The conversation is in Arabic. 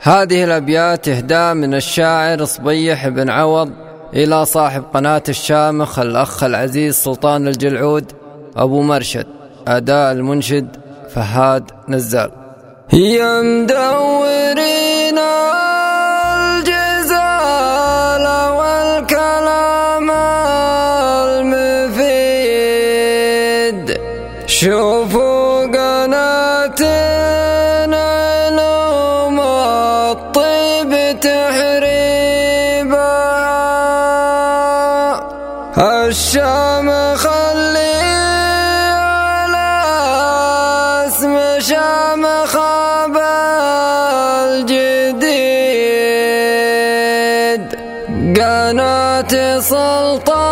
هذه الأبيات إهداء من الشاعر صبيح بن عوض إلى صاحب قناة الشامخ الأخ العزيز سلطان الجلعود أبو مرشد. أداء المنشد فهاد نزال. يا مدورين الجزال والكلام المفيد، شوفوا قناتنا علوم الطيب تحريبها، الشامخ اللي على اسم شامخ الجديد، قناة سلطان